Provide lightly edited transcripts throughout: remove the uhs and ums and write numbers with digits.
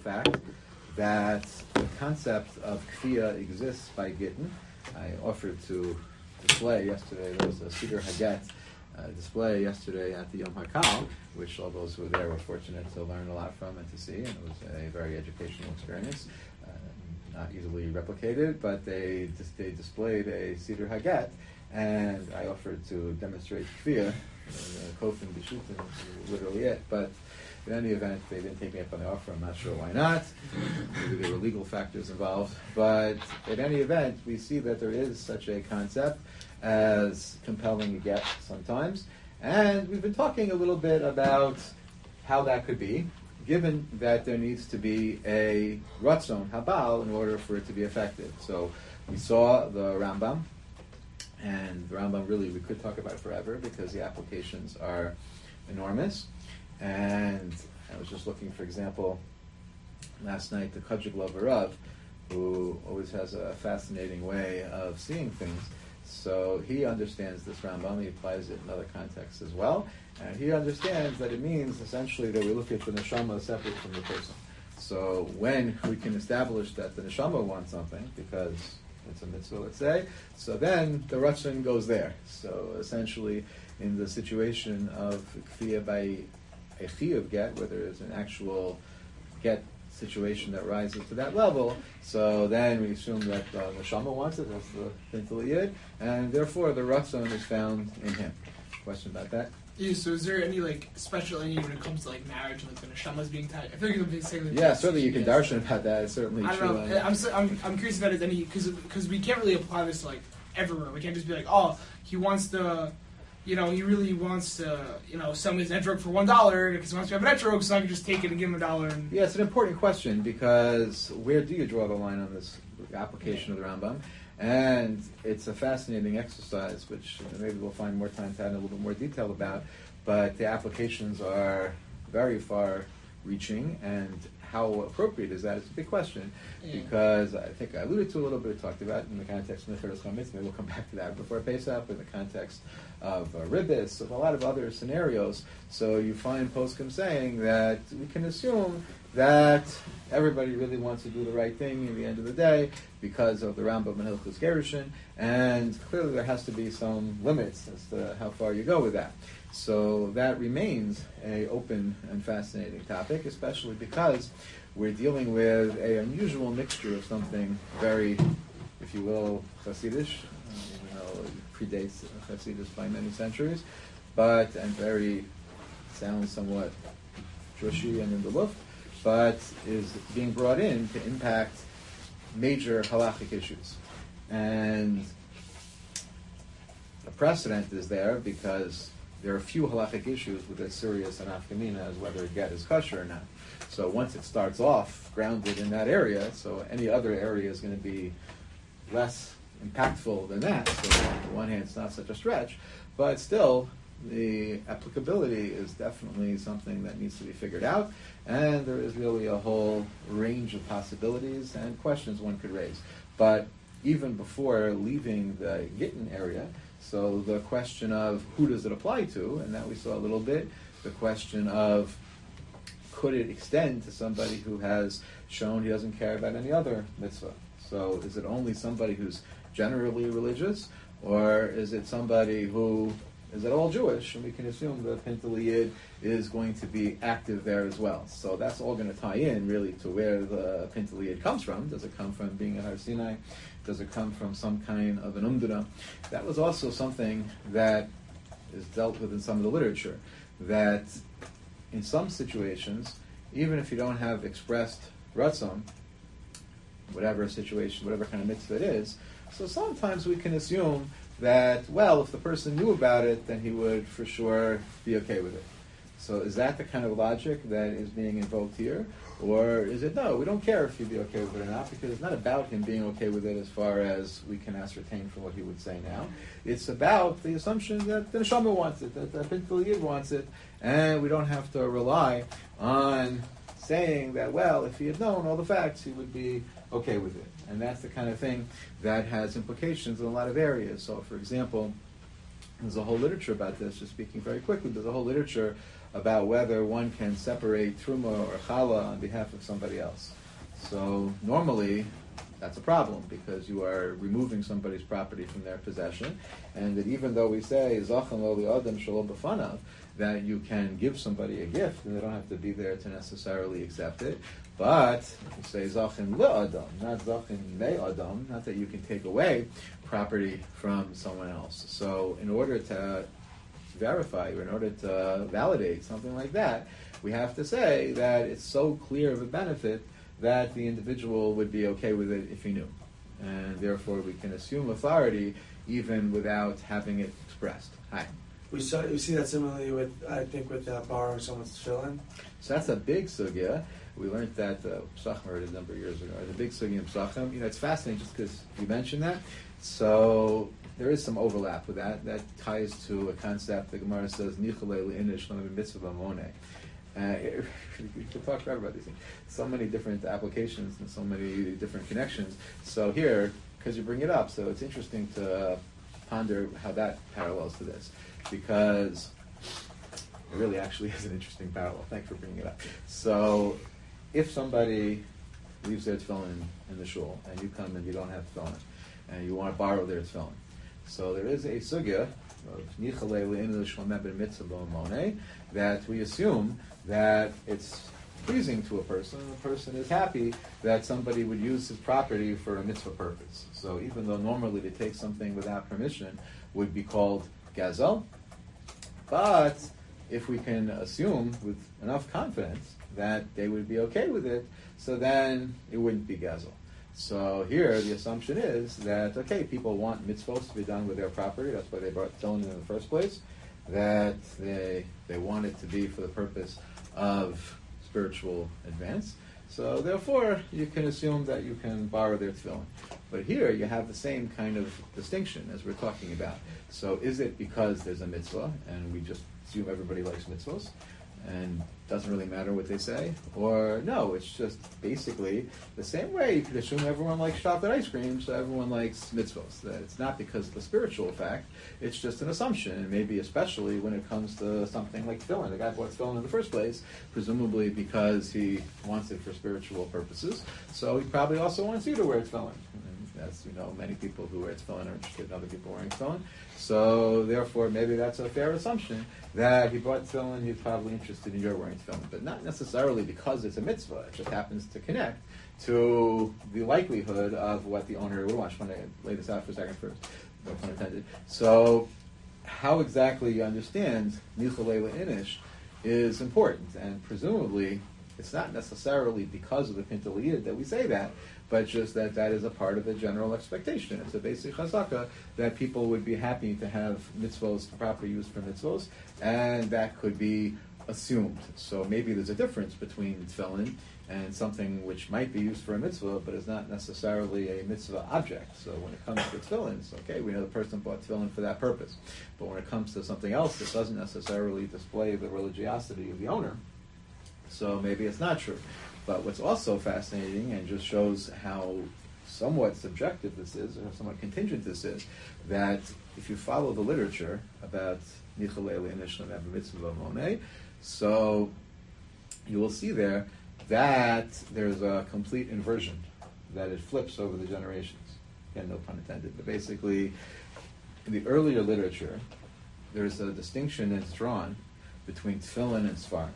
fact that the concept of kfiyah exists by Gittin. I offered to display yesterday, there was a Siddur Haget display yesterday at the Yom HaKal, which all those who were there were fortunate to learn a lot from and to see, and it was a very educational experience. Not easily replicated, but they displayed a Siddur Haget, and I offered to demonstrate kfiyah, kofim b'shutim, literally it, but in any event, they didn't take me up on the offer. I'm not sure why not. Maybe there were legal factors involved. But in any event, we see that there is such a concept as compelling a get sometimes. And we've been talking a little bit about how that could be, given that there needs to be a ratzon, habal, in order for it to be effective. So we saw the Rambam, and the Rambam really we could talk about forever because the applications are enormous. And I was just looking, for example, last night, the Kajigla Varav, who always has a fascinating way of seeing things. So he understands this Rambam, he applies it in other contexts as well, and he understands that it means essentially that we look at the neshama separate from the person. So when we can establish that the neshama wants something, because it's a mitzvah, let's say, so then the ratzon goes there. So essentially, in the situation of kfiyah by a chiyuv get, where there is an actual get situation that rises to that level, so then we assume that the neshama wants it, that's the pintel yid, and therefore the ratzon is found in him. Question about that? Yeah, so is there any special when it comes to marriage and the neshama is being tied? I feel like I'm saying yeah, certainly you can darshan about that. It's certainly I true. don't know. I'm curious if that is any because we can't really apply this to everywhere. We can't just be oh, he wants to. He really wants to, sell me his etrog for $1 because he wants to have an etrog, so I can just take it and give him $1. And yeah, it's an important question because where do you draw the line on this application of the Rambam? And it's a fascinating exercise, which maybe we'll find more time to add a little bit more detail about. But the applications are very far-reaching, and how appropriate is that? It's a big question because I think I alluded to a little bit, talked about in the context of Necheres Chametz. Maybe we'll come back to that before Pesach, in the context of Ribbis, of a lot of other scenarios. So you find poskim saying that we can assume that everybody really wants to do the right thing in the end of the day because of the Rambam and Hilchos Gerushin, and clearly there has to be some limits as to how far you go with that. So that remains an open and fascinating topic, especially because we're dealing with an unusual mixture of something very, if you will, Hasidish, even though it predates Hasidus by many centuries, and very, sounds somewhat Jewishy and in the look, but is being brought in to impact major halachic issues. And the precedent is there because there are few halachic issues with as serious an afkamina as whether a get is kosher or not. So once it starts off grounded in that area, so any other area is going to be less impactful than that. So on the one hand, it's not such a stretch, but still, the applicability is definitely something that needs to be figured out, and there is really a whole range of possibilities and questions one could raise. But even before leaving the Gittin area, so the question of who does it apply to, and that we saw a little bit, the question of could it extend to somebody who has shown he doesn't care about any other mitzvah? So is it only somebody who's generally religious, or is it somebody who is at all Jewish, and we can assume the Pintel Yid is going to be active there as well. So that's all going to tie in really to where the Pintel Yid comes from. Does it come from being at Har Sinai? Does it come from some kind of an umdana? That was also something that is dealt with in some of the literature, that in some situations, even if you don't have expressed ratzon, whatever situation, whatever kind of mitzvah it is, so sometimes we can assume that, well, if the person knew about it, then he would for sure be okay with it. So is that the kind of logic that is being invoked here? Or is it, no, we don't care if he'd be okay with it or not, because it's not about him being okay with it as far as we can ascertain from what he would say now. It's about the assumption that the neshama wants it, that the Pintel Yid wants it, and we don't have to rely on saying that, well, if he had known all the facts, he would be okay with it. And that's the kind of thing that has implications in a lot of areas. So, for example, there's a whole literature about this, just speaking very quickly, there's a whole literature about whether one can separate truma or challah on behalf of somebody else. So normally, that's a problem because you are removing somebody's property from their possession, and that even though we say zachan lo li'adam shalom b'fanav, that you can give somebody a gift and they don't have to be there to necessarily accept it, but you say zachin le'adam, not zachin me'adam, not that you can take away property from someone else. So in order to verify or in order to validate something like that, we have to say that it's so clear of a benefit that the individual would be okay with it if he knew. And therefore we can assume authority even without having it expressed. Hi. We see that similarly with, I think, with borrowing someone's tefillin. So that's a big sugya. We learned that Psachim heard it a number of years ago. The big sugya in Psachim. You know, it's fascinating just because you mentioned that. So there is some overlap with that. That ties to a concept the Gemara says, Nichalei le'inish l'mim mitzvah b'moneh. We could talk forever about these things. So many different applications and so many different connections. So here, because you bring it up, so it's interesting to ponder how that parallels to this, because it really actually is an interesting parallel. Thanks for bringing it up. So if somebody leaves their tefillin in the shul, and you come and you don't have tefillin, and you want to borrow their tefillin, so there is a sugya of that we assume that it's pleasing to a person. The person is happy that somebody would use his property for a mitzvah purpose. So even though normally to take something without permission would be called gazel, but if we can assume with enough confidence that they would be okay with it, so then it wouldn't be gazel. So here the assumption is that, okay, people want mitzvos to be done with their property. That's why they brought tefillin in the first place. That they want it to be for the purpose of spiritual advance. So therefore, you can assume that you can borrow their tefillin. But here you have the same kind of distinction as we're talking about. So is it because there's a mitzvah and we just assume everybody likes mitzvos and doesn't really matter what they say? Or no, it's just basically the same way you could assume everyone likes chocolate ice cream, so everyone likes mitzvos. That it's not because of the spiritual fact, it's just an assumption, and maybe especially when it comes to something like tefillin. The guy bought tefillin in the first place, presumably because he wants it for spiritual purposes, so he probably also wants you to wear tefillin. And as you know, many people who wear tefillin are interested in other people wearing tefillin. So therefore, maybe that's a fair assumption that he bought tefillin, he's probably interested in your wearing tefillin, but not necessarily because it's a mitzvah. It just happens to connect to the likelihood of what the owner would want. I just want to lay this out for a second first, no pun intended. So how exactly you understand Nichalei le'inish is important, and presumably it's not necessarily because of the Pintaliyid that we say that, but just that is a part of the general expectation. It's a basic chazaka that people would be happy to have mitzvos, properly used for mitzvos, and that could be assumed. So maybe there's a difference between tefillin and something which might be used for a mitzvah, but is not necessarily a mitzvah object. So when it comes to tefillin, it's okay, we know the person bought tefillin for that purpose. But when it comes to something else that doesn't necessarily display the religiosity of the owner, so maybe it's not true. But what's also fascinating and just shows how somewhat subjective this is, or somewhat contingent this is, that if you follow the literature about Nichalei le'inish l'mem b'mitzvah b'moneh, so you will see there that there's a complete inversion, that it flips over the generations. Again, no pun intended. But basically, in the earlier literature, there's a distinction that's drawn between tefillin and svarim.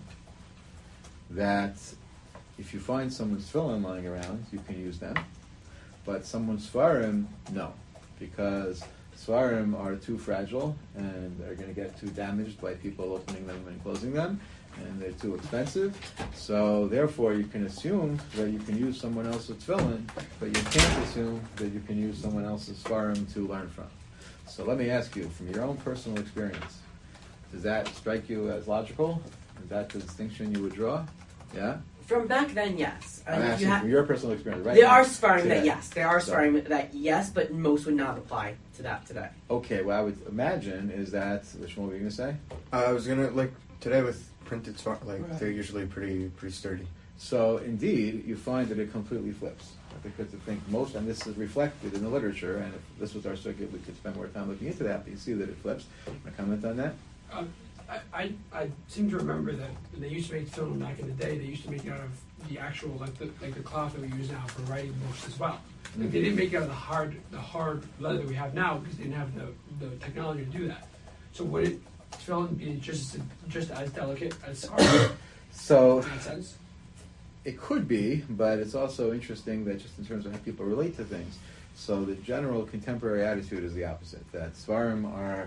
That if you find someone's tefillin lying around, you can use them, but someone's svarim, no, because svarim are too fragile and they're going to get too damaged by people opening them and closing them, and they're too expensive. So therefore, you can assume that you can use someone else's tefillin, but you can't assume that you can use someone else's svarim to learn from. So let me ask you, from your own personal experience, does that strike you as logical? Is that the distinction you would draw? Yeah? From back then, yes. I'm asking from your personal experience, right? There are svarim that yes. There are svarim that yes, but most would not apply to that today. Okay, what I would imagine is that, which one were you going to say? I was going to, today with printed svarim, they're usually pretty sturdy. So indeed, you find that it completely flips. Because I think most, and this is reflected in the literature, and if this was our circuit, we could spend more time looking into that, but you see that it flips. Want to comment on that? I seem to remember that when they used to make film back in the day, they used to make it out of the actual like the cloth that we use now for writing books as well. Like they didn't make it out of the hard leather that we have now because they didn't have the technology to do that. So would it film be just as delicate as art So in that sense? it could be, but it's also interesting that just in terms of how people relate to things. So the general contemporary attitude is the opposite, that Svarim are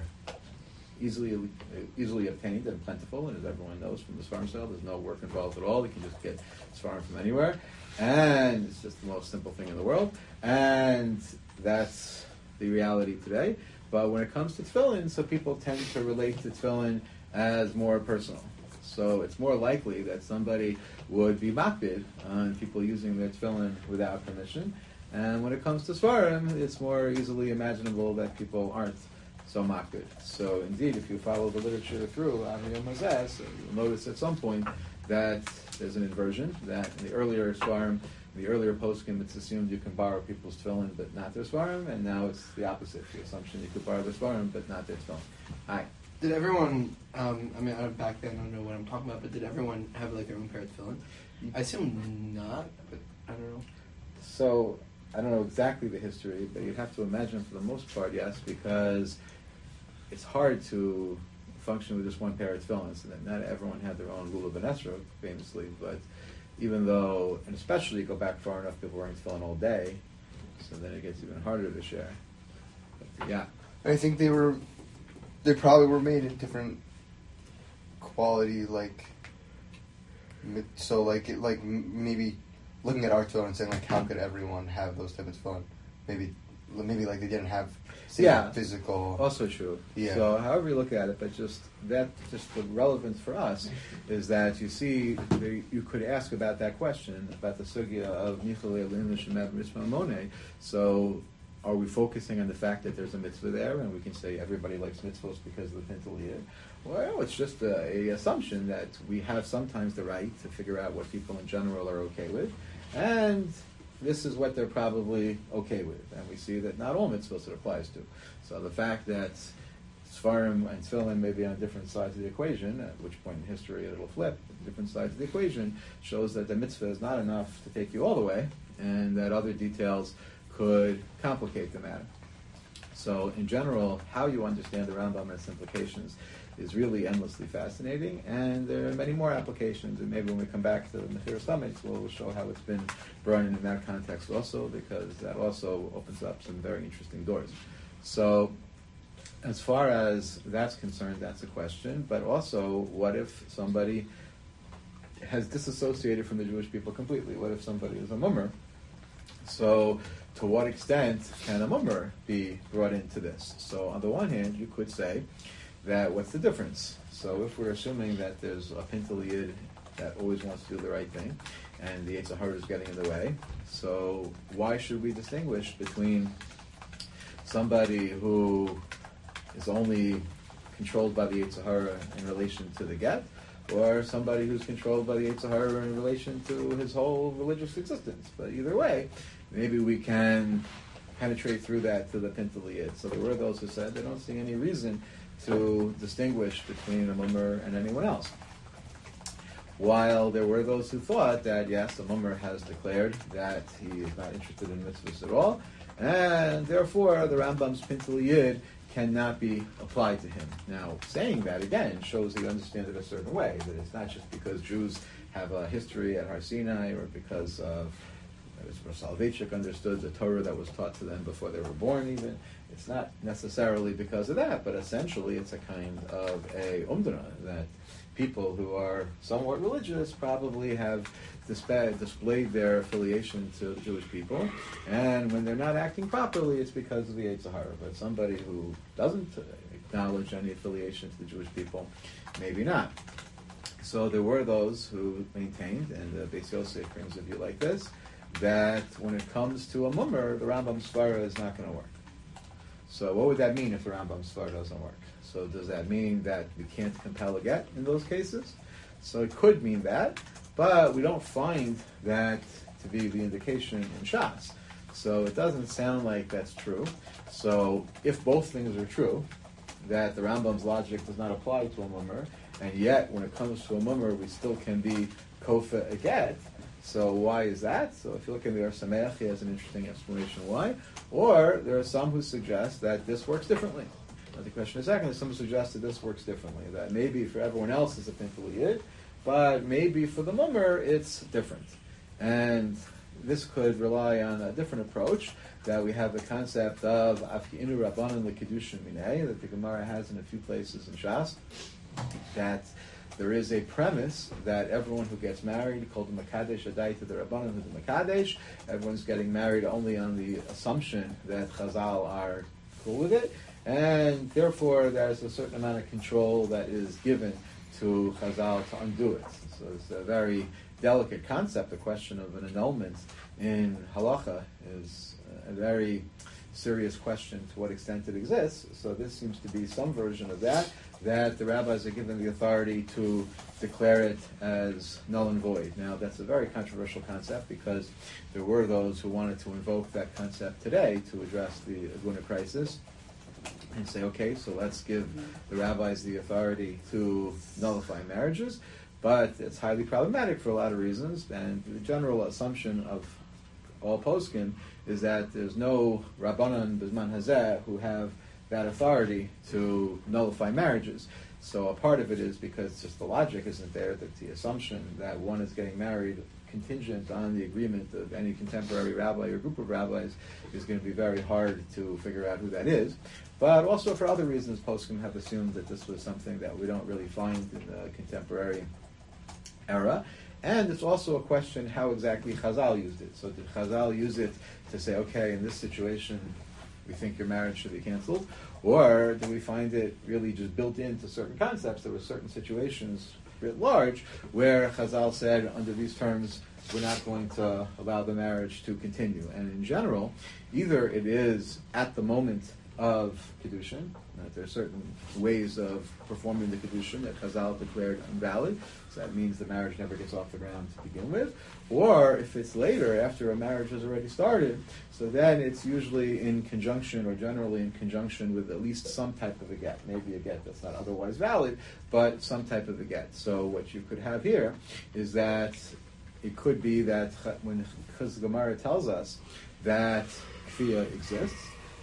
easily obtained and plentiful, and as everyone knows from the Svarim sale, there's no work involved at all. You can just get Svarim from anywhere, and it's just the most simple thing in the world, and that's the reality today. But when it comes to tefillin, so people tend to relate to tefillin as more personal. So it's more likely that somebody would be makbid on people using their tefillin without permission. And when it comes to Svarim, it's more easily imaginable that people aren't so makbid. So indeed, if you follow the literature through Aviyom Mazes, you'll notice at some point that there's an inversion, that in the earlier Svarim, the earlier poskim, it's assumed you can borrow people's tefillin but not their Svarim, and now it's the opposite, the assumption you could borrow their Svarim but not their tefillin. Hi. Did everyone, back then, I don't know what I'm talking about, but did everyone have like their own pair of tefillin? I assume not, but I don't know. So, I don't know exactly the history, but you'd have to imagine for the most part, yes, because it's hard to function with just one pair of tefillin. So that not everyone had their own lulav and esrog, famously, but even though, and especially go back far enough, people wearing tefillin all day, so then it gets even harder to share. But, yeah. I think they probably were made in different quality, maybe looking at our tefillin and saying like, how could everyone have those type of tefillin? Maybe like they didn't have physical. Also true. Yeah. So however you look at it, but just the relevance for us is that you see you could ask about that question about the sugya of Nichol Elim Shemev Mitzvah Moneh. So are we focusing on the fact that there's a mitzvah there, and we can say everybody likes mitzvahs because of the Pintel Yid? Well, it's just a assumption that we have sometimes the right to figure out what people in general are okay with, and this is what they're probably okay with. And we see that not all mitzvahs it applies to. So the fact that Svarim and Tefillin may be on different sides of the equation, at which point in history it'll flip, different sides of the equation, shows that the mitzvah is not enough to take you all the way, and that other details could complicate the matter. So in general, how you understand the Rambam and its implications is really endlessly fascinating, and there are many more applications, and maybe when we come back to the Mechir Summits, we'll show how it's been brought in that context also, because that also opens up some very interesting doors. So as far as that's concerned, that's a question, but also, what if somebody has disassociated from the Jewish people completely? What if somebody is a mummer? So to what extent can a mummer be brought into this? So on the one hand, you could say that what's the difference? So if we're assuming that there's a Pintel Yid that always wants to do the right thing, and the Yetzer Hara is getting in the way, so why should we distinguish between somebody who is only controlled by the Yetzer Hara in relation to the get, or somebody who's controlled by the Yetzer Hara in relation to his whole religious existence? But either way, maybe we can penetrate through that to the Pintel Yid. So there were those who said they don't see any reason to distinguish between a mummer and anyone else. While there were those who thought that, yes, the mummer has declared that he is not interested in mitzvahs at all, and therefore the Rambam's Pintel Yid cannot be applied to him. Now, saying that, again, shows that you understand it a certain way, that it's not just because Jews have a history at Har Sinai, or because of, as Soloveitchik understood, the Torah that was taught to them before they were born even. It's not necessarily because of that, but essentially it's a kind of a umdana, that people who are somewhat religious probably have displayed their affiliation to the Jewish people, and when they're not acting properly, it's because of the Yetzer Hara. But somebody who doesn't acknowledge any affiliation to the Jewish people, maybe not. So there were those who maintained, and the Beis Yosef brings a view like this, that when it comes to a mummer, the Rambam Svara is not going to work. So what would that mean if the Rambam Svara doesn't work? So does that mean that we can't compel a get in those cases? So it could mean that, but we don't find that to be the indication in Shas. So it doesn't sound like that's true. So if both things are true, that the Rambam's logic does not apply to a mummer, and yet when it comes to a mummer, we still can be kofa a get. So why is that? So if you look in the Or Sameach, he has an interesting explanation why. Or there are some who suggest that this works differently. Now the question is, second, some suggest that this works differently. That maybe for everyone else it's a pintul yid, but maybe for the mummer it's different. And this could rely on a different approach, that we have the concept of afki'inu rabbanan l'kedushin minei, that the Gemara has in a few places in Shas, that there is a premise that everyone who gets married, called the Makadesh Adai to the Rabbanan who's the Makadesh, everyone's getting married only on the assumption that Chazal are cool with it, and therefore there's a certain amount of control that is given to Chazal to undo it. So it's a very delicate concept. The question of an annulment in halacha is a very serious question to what extent it exists. So this seems to be some version of that the rabbis are given the authority to declare it as null and void. Now that's a very controversial concept, because there were those who wanted to invoke that concept today to address the Aguna crisis and say, okay, so let's give the rabbis the authority to nullify marriages. But it's highly problematic for a lot of reasons, and the general assumption of all poskim is that there's no Rabbanan Bizman Hazeh who have that authority to nullify marriages. So a part of it is because just the logic isn't there, that the assumption that one is getting married contingent on the agreement of any contemporary rabbi or group of rabbis is going to be very hard to figure out who that is. But also for other reasons, poskim have assumed that this was something that we don't really find in the contemporary era. And it's also a question how exactly Chazal used it. So did Chazal use it to say, okay, in this situation, we think your marriage should be canceled? Or do we find it really just built into certain concepts? There were certain situations writ large where Chazal said, under these terms, we're not going to allow the marriage to continue. And in general, either it is at the moment of Kedushin, that there are certain ways of performing the Kedushin that Chazal declared invalid, so that means the marriage never gets off the ground to begin with. Or if it's later, after a marriage has already started, so then it's usually in conjunction, or generally in conjunction with at least some type of a get. Maybe a get that's not otherwise valid, but some type of a get. So what you could have here is that it could be that because the Gemara tells us that kfiyah exists,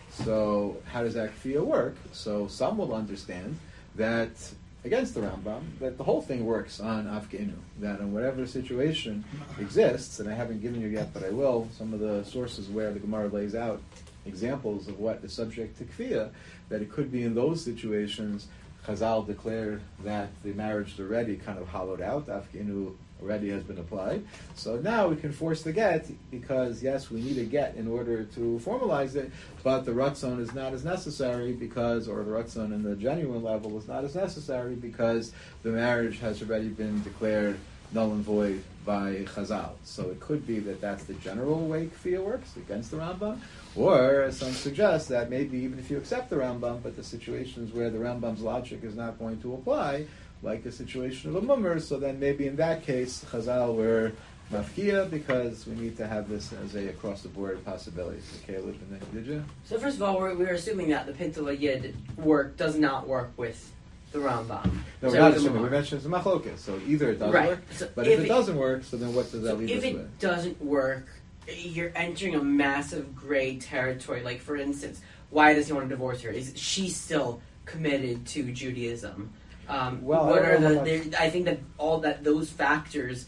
so how does that kfiyah work? So some will understand that, against the Rambam, that the whole thing works on afkeinu, that in whatever situation exists, and I haven't given you yet, but I will, some of the sources where the Gemara lays out examples of what is subject to kfiyah, that it could be in those situations Chazal declared that the marriage is already kind of hollowed out, afkeinu already has been applied. So now we can force the get, because yes, we need a get in order to formalize it, but the ratzon is not as necessary because, or the ratzon in the genuine level is not as necessary because the marriage has already been declared null and void by Chazal. So it could be that that's the general way kfiyah works against the Rambam, or some suggest that maybe even if you accept the Rambam, but the situations where the Rambam's logic is not going to apply, like a situation of a mummer, so then maybe in that case, Chazal were mafkia, because we need to have this as a across-the-board possibility. So Caleb, and then did you? So first of all, we're assuming that the Pintul Yid does not work with the Rambam. No, we're not assuming. We mentioned it's a machlokes, so either it does work, so but if it doesn't work, so then what does that leave us with? If it doesn't work, you're entering a massive gray territory. Like, for instance, why does he want to divorce her? Is she still committed to Judaism? What are I think that those factors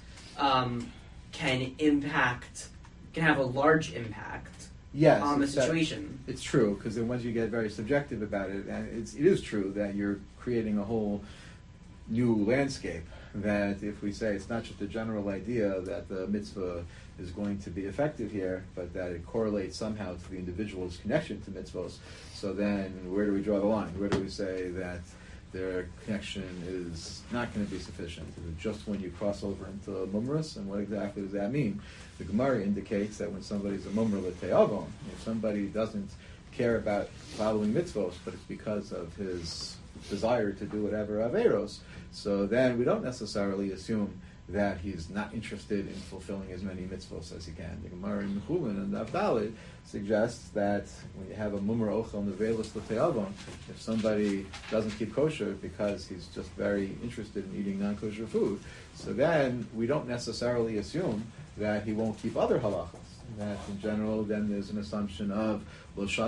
can have a large impact on the situation. It's true, because then once you get very subjective about it, and it is true that you're creating a whole new landscape, that if we say it's not just a general idea that the mitzvah is going to be effective here, but that it correlates somehow to the individual's connection to mitzvahs, so then where do we draw the line? Where do we say that their connection is not going to be sufficient? Is it just when you cross over into mumrus, and what exactly does that mean? The Gemara indicates that when somebody's a mumra l'te'avon, if somebody doesn't care about following mitzvos, but it's because of his desire to do whatever averos, so then we don't necessarily assume that he's not interested in fulfilling as many mitzvos as he can. The Gemara in Mechulin and Daf Daled suggests that when you have a mumar ochel nevelis l'te'avon, if somebody doesn't keep kosher because he's just very interested in eating non-kosher food, so then we don't necessarily assume that he won't keep other halachas. That in general, then there's an assumption of that he's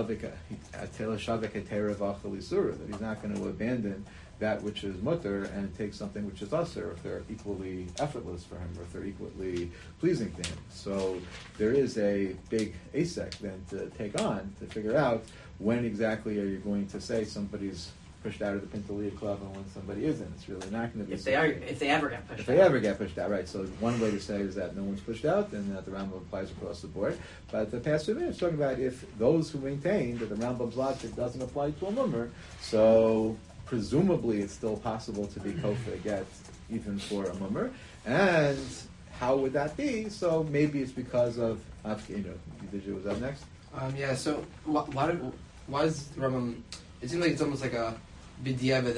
not going to abandon that which is mutter and take something which is usher if they're equally effortless for him or if they're equally pleasing to him. So there is a big asek then to take on to figure out when exactly are you going to say somebody's pushed out of the Pintaliyah club and when somebody isn't. It's really not going to be. If they ever get pushed out. If they ever get pushed out, right. So one way to say is that no one's pushed out and that the Rambam applies across the board. But the past 2 minutes talking about if those who maintain that the Rambam's logic doesn't apply to a mummer, so presumably it's still possible to be kofar get even for a mummer. And how would that be? So maybe it's because of afkinu. Was that next? Yeah. So why is the Rambam? It seems like it's almost like a b'diavad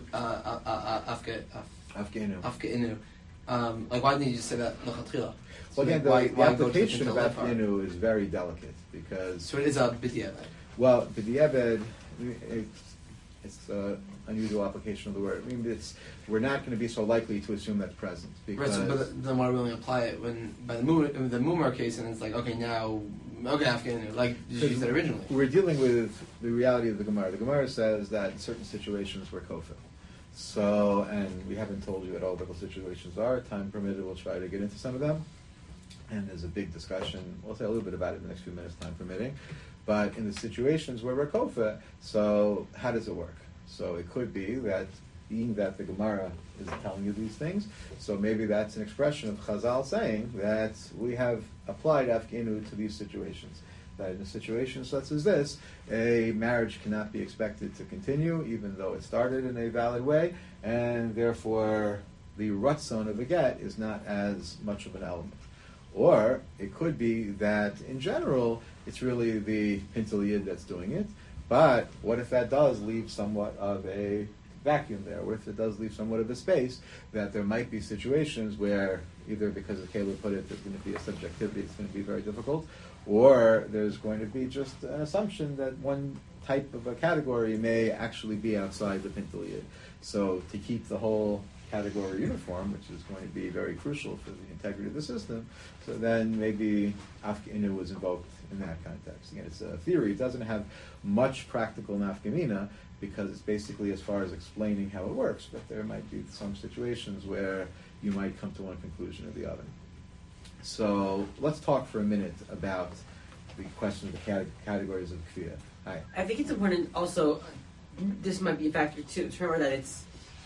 afkinu. Like why didn't you just say that lechatchila? Well, again, the application of afkinu is very delicate because. So it is a b'diavad. Well, b'diavad, it's unusual application of the word. I mean, we're not going to be so likely to assume that's present. Because right, so, but then why do we only apply it when by the mumar case and it's like afkinu, like you said originally. We're dealing with the reality of the Gemara. The Gemara says that in certain situations we're kofar. So, and we haven't told you what all the situations are. Time permitted, we'll try to get into some of them. And there's a big discussion. We'll say a little bit about it in the next few minutes, time permitting. But in the situations where we're kofar, so how does it work? So it could be that being that the Gemara is telling you these things, so maybe that's an expression of Chazal saying that we have applied afkinu to these situations. That in a situation such as this, a marriage cannot be expected to continue, even though it started in a valid way, and therefore the ratzon of a get is not as much of an element. Or it could be that in general, it's really the Pintaliyah that's doing it, but what if that does leave somewhat of a vacuum there? What if it does leave somewhat of a space that there might be situations where either because as Caleb put it, there's going to be a subjectivity, it's going to be very difficult, or there's going to be just an assumption that one type of a category may actually be outside the Pintaliyah. So to keep the whole category uniform, which is going to be very crucial for the integrity of the system, so then maybe afkinu was invoked in that context. Again, it's a theory. It doesn't have much practical nafkamina because it's basically as far as explaining how it works, but there might be some situations where you might come to one conclusion or the other. So let's talk for a minute about the question of the categories of kfiyah. Hi. I think it's important also, this might be a factor too, to remember that it's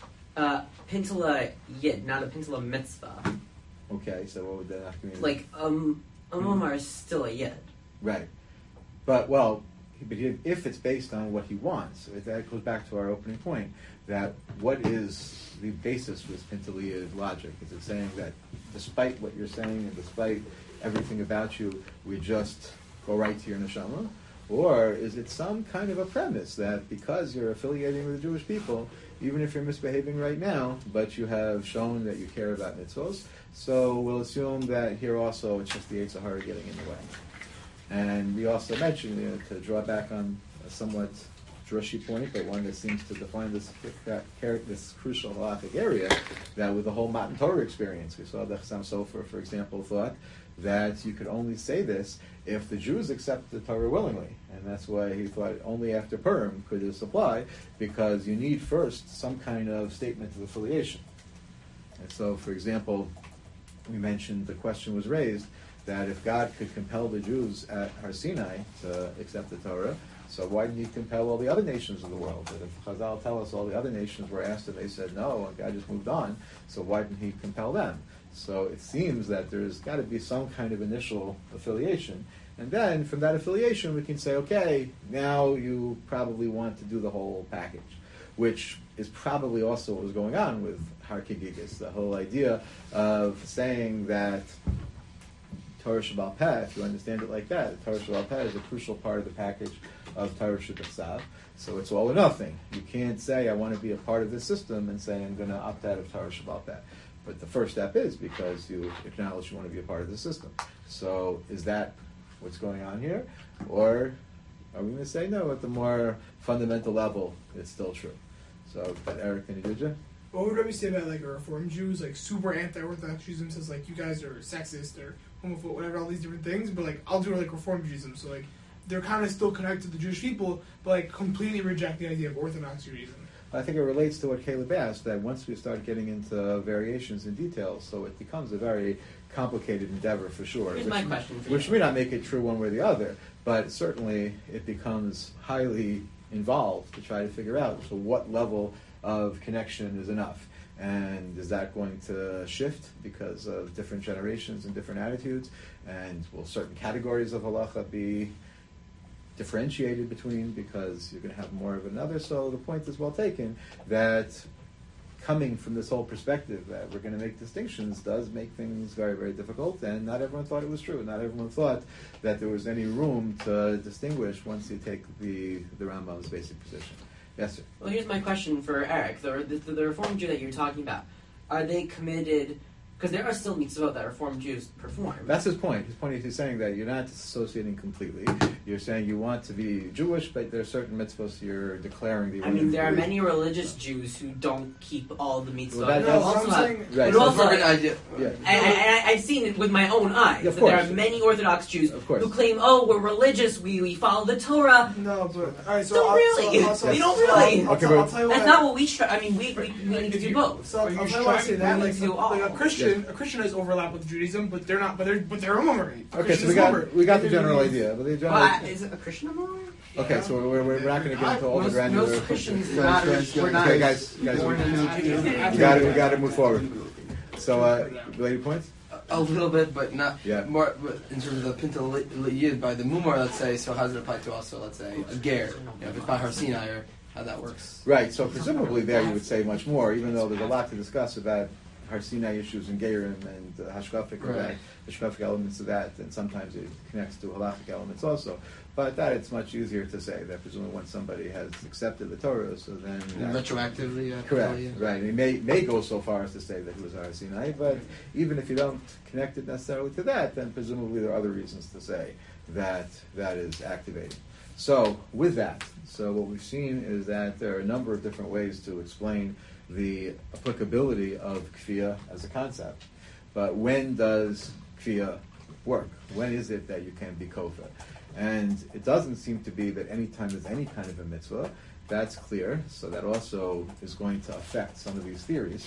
Pintala Yid, not a Pintala Mitzvah. Okay, so what would that have to mean? Like, Mumar is still a Yid. Right. But if it's based on what he wants, that goes back to our opening point, that what is the basis for this Pintaliyah logic? Is it saying that despite what you're saying and despite everything about you, we just go right to your neshama? Or is it some kind of a premise that because you're affiliating with the Jewish people, even if you're misbehaving right now, but you have shown that you care about mitzvos, so we'll assume that here also it's just the Yetzer Hara getting in the way. And we also mentioned, to draw back on a somewhat drushy point, but one that seems to define this crucial halachic area, that with the whole Matan Torah experience, we saw the Chassam Sofer, for example, thought that you could only say this if the Jews accept the Torah willingly. And that's why he thought only after Purim could this apply, because you need first some kind of statement of affiliation. And so, for example, we mentioned the question was raised that if God could compel the Jews at Har Sinai to accept the Torah, so why didn't he compel all the other nations of the world? That if Chazal tell us all the other nations were asked and they said no, and God just moved on, so why didn't he compel them? So it seems that there's got to be some kind of initial affiliation. And then from that affiliation we can say, okay, now you probably want to do the whole package, which is probably also what was going on with Har Kigigis, the whole idea of saying that Torah Sheba'al Peh, if you understand it like that, Torah Sheba'al Peh is a crucial part of the package of Torah Sheba'al. So it's all or nothing. You can't say, I want to be a part of this system and say, I'm going to opt out of Torah Sheba'al Peh. But the first step is because you acknowledge you want to be a part of the system. So is that what's going on here? Or are we going to say no, at the more fundamental level, it's still true? So, but Eric, any did you? What would Rebbe say about like a Reform Jews, like super anti-Orthodox Judaism, says like you guys are sexist or homophobic, whatever, all these different things, but like I'll do like Reform Judaism, so like they're kind of still connected to the Jewish people, but like completely reject the idea of Orthodox Judaism. I think it relates to what Caleb asked, that once we start getting into variations and details, so it becomes a very complicated endeavor for sure. Here's my question for which you. may not make it true one way or the other, but certainly it becomes highly involved to try to figure out, so what level of connection is enough? And is that going to shift because of different generations and different attitudes? And will certain categories of halacha be differentiated between because you're going to have more of another? So the point is well taken that coming from this whole perspective that we're going to make distinctions does make things very, very difficult, and not everyone thought it was true. Not everyone thought that there was any room to distinguish once you take the Rambam's basic position. Yes, sir. Well, here's my question for Eric. The Reform Jew that you're talking about, are they committed? Because there are still mitzvot that Reform Jews perform. That's his point. His point is he's saying that you're not disassociating completely. You're saying you want to be Jewish, but there are certain mitzvahs you're declaring the. I mean, there are many religious Jews who don't keep all the mitzvot. Well, that's I'm saying. right. But also, Perfect idea. Yeah. and I've seen it with my own eyes. Of That there course. are many Orthodox Jews Of course. who claim, "Oh, we're religious. We follow the Torah." No, but all right. So Don't really. We don't really. I'll Okay, tell but- you That's what. not what we try. I mean, we need to do both. So I'll Are you tell you why I say that. striving Like, to do all? like a Christian has overlap with Judaism, but they're a Mormon. Okay, so we got the general idea, but the general. Well, is it a Christian or Mormon? Okay, so we're not going to get into all the Most granular. Christians questions. do not. We're not. Okay, guys, we got to move forward. So, related points. A little bit, but not Yeah. more. But in terms of the Pinta Yid by the Mumar, let's say, so how does it apply to also, let's say, a Ger? You know, if it's by Har Sinai, or how that works? Right. So presumably there you would say much more, even though there's a lot to discuss about Har Sinai issues and Gerim and Hashkafic of that, Hashkafic elements of that, and sometimes it connects to halachic elements also. But that it's much easier to say that presumably once somebody has accepted the Torah, so then And retroactively, correct, right. He may go so far as to say that he was Har Sinai, but even if you don't connect it necessarily to that, then presumably there are other reasons to say that that is activating. So with that, so what we've seen is that there are a number of different ways to explain the applicability of kfiyah as a concept. But when does kfiyah work? When is it that you can be kofa? And it doesn't seem to be that any time there's any kind of a mitzvah. That's clear. So that also is going to affect some of these theories,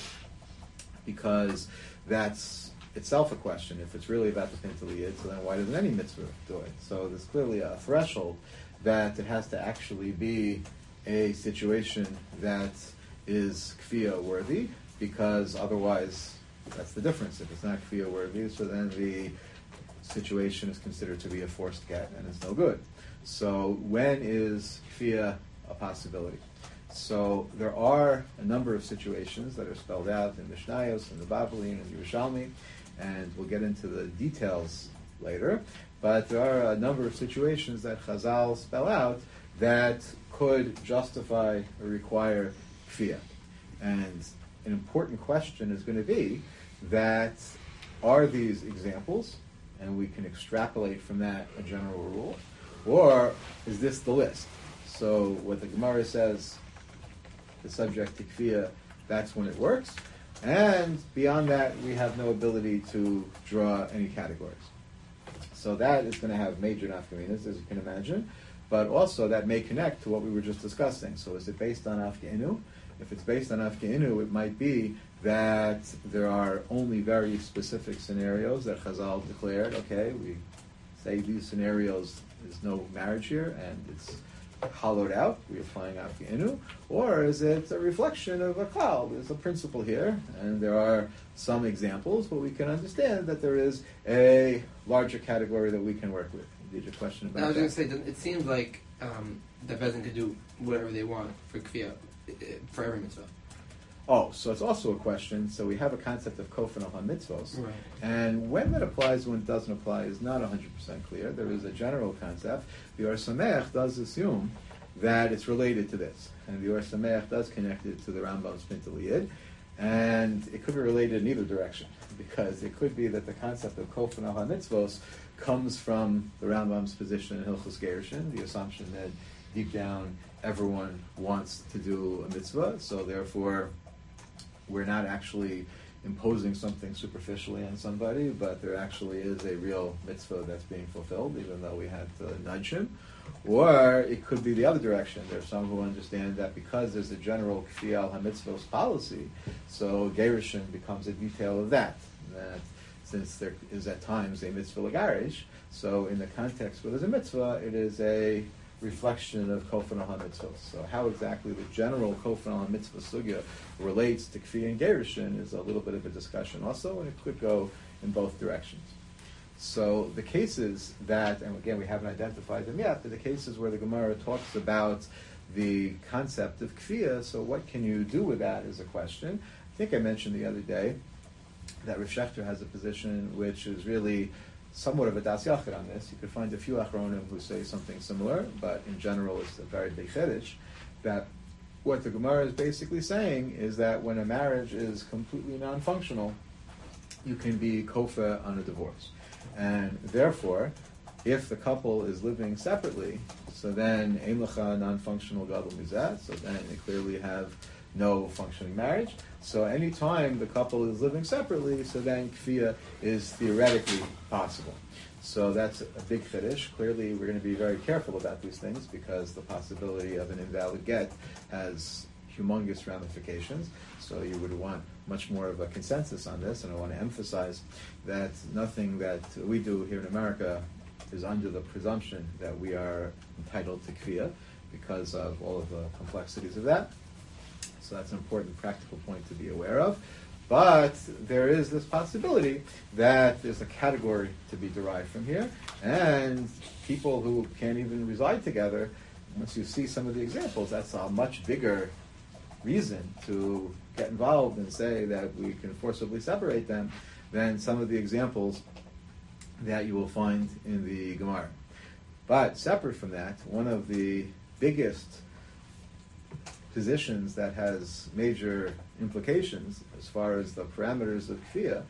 because that's itself a question. If it's really about the Pinta Yid, so then why doesn't any mitzvah do it? So there's clearly a threshold that it has to actually be a situation that is kfiyah worthy, because otherwise that's the difference. If it's not kfiyah worthy, so then the situation is considered to be a forced get and it's no good. So when is kfiyah a possibility? So there are a number of situations that are spelled out in Mishnayos and the Bavli and the Yerushalmi, and we'll get into the details later, but there are a number of situations that Chazal spell out that could justify or require kfiyah. And an important question is going to be that are these examples, and we can extrapolate from that a general rule, or is this the list? So what the Gemara says, the subject to kfiyah, that's when it works, and beyond that we have no ability to draw any categories. So that is going to have major nafkaminas, as you can imagine, but also that may connect to what we were just discussing. So is it based on afkeinu? If it's based on afkeinu, it might be that there are only very specific scenarios that Chazal declared, okay, we say these scenarios, there's no marriage here, and it's hollowed out, we're applying afkeinu, or is it a reflection of a klal? There's a principle here, and there are some examples, but we can understand that there is a larger category that we can work with. Did your question about I was that? going to say, it seems like the Bezin could do whatever they want for kfiyah, for every mitzvah. Oh, so it's also a question. So we have a concept of kofan al mitzvos, Right. and when that applies, when it doesn't apply, is not 100% clear. There is a general concept. The Or Sameach does assume that it's related to this, and the Or Sameach does connect it to the Rambam's Pinta Yid, And it could be related in either direction, because it could be that the concept of kofan al ha-mitzvos comes from the Rambam's position in Hilchos Gerushin, the assumption that deep down everyone wants to do a mitzvah, so therefore we're not actually imposing something superficially on somebody, but there actually is a real mitzvah that's being fulfilled, even though we had to nudge him. Or it could be the other direction. There's some who understand that because there's a general kfiyah al ha-mitzvos policy, so gerushin becomes a detail of that. That since there is at times a mitzvah l'garish, so in the context where there's a mitzvah, it is a reflection of kofan al ha-mitzvos. So how exactly the general kofan al ha-mitzvah sugya relates to kfiyah and gerushin is a little bit of a discussion also, and it could go in both directions. So the cases that, and again we haven't identified them yet, but the cases where the Gemara talks about the concept of kfiyah, so what can you do with that is a question. I think I mentioned the other day that Rav Shechter has a position which is really somewhat of a das yachid on this. You could find a few achronim who say something similar, but in general it's a very big chiddush, that what the Gemara is basically saying is that when a marriage is completely non-functional, you can be kofa on a divorce. And therefore, if the couple is living separately, so then ein lecha non-functional gadol mizeh, so then they clearly have no functioning marriage. So any time the couple is living separately, so then kfiyah is theoretically possible. So that's a big chiddush. Clearly, we're going to be very careful about these things because the possibility of an invalid get has humongous ramifications. So you would want much more of a consensus on this, and I want to emphasize that nothing that we do here in America is under the presumption that we are entitled to kfiyah because of all of the complexities of that. So that's an important practical point to be aware of. But there is this possibility that there's a category to be derived from here, and people who can't even reside together, once you see some of the examples, that's a much bigger reason to get involved and say that we can forcibly separate them than some of the examples that you will find in the Gemara. But separate from that, one of the biggest positions that has major implications as far as the parameters of kfiyah,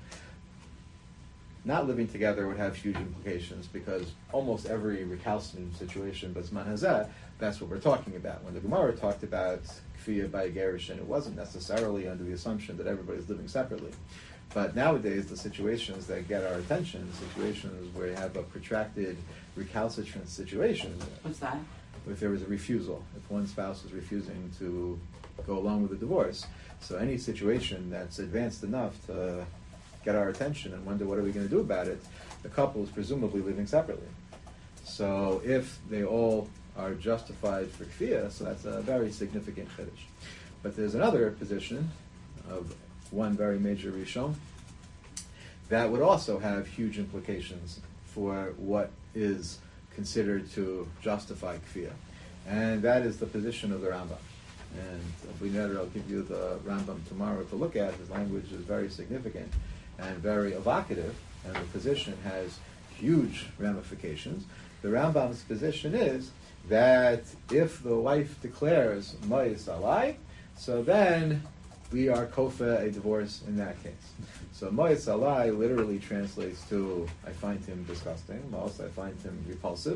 not living together would have huge implications because almost every recalcitrant situation, but Zman Hazeh, that's what we're talking about. When the Gemara talked about kfiyah by gerushin, it wasn't necessarily under the assumption that everybody's living separately. But nowadays, the situations that get our attention, situations where you have a protracted recalcitrant situation. What's that? If there was a refusal, if one spouse is refusing to go along with the divorce. So any situation that's advanced enough to get our attention and wonder what are we going to do about it, the couple is presumably living separately. So if they all are justified for kfiyah, so that's a very significant chiddush. But there's another position of one very major rishon that would also have huge implications for what is considered to justify kfiyah. And that is the position of the Rambam. And if we know, I'll give you the Rambam tomorrow to look at. His language is very significant and very evocative, and the position has huge ramifications. The Rambam's position is that if the wife declares ma'is alai, so then we are kofa a divorce in that case. So ma'is alai literally translates to I find him disgusting, ma'os I find him repulsive.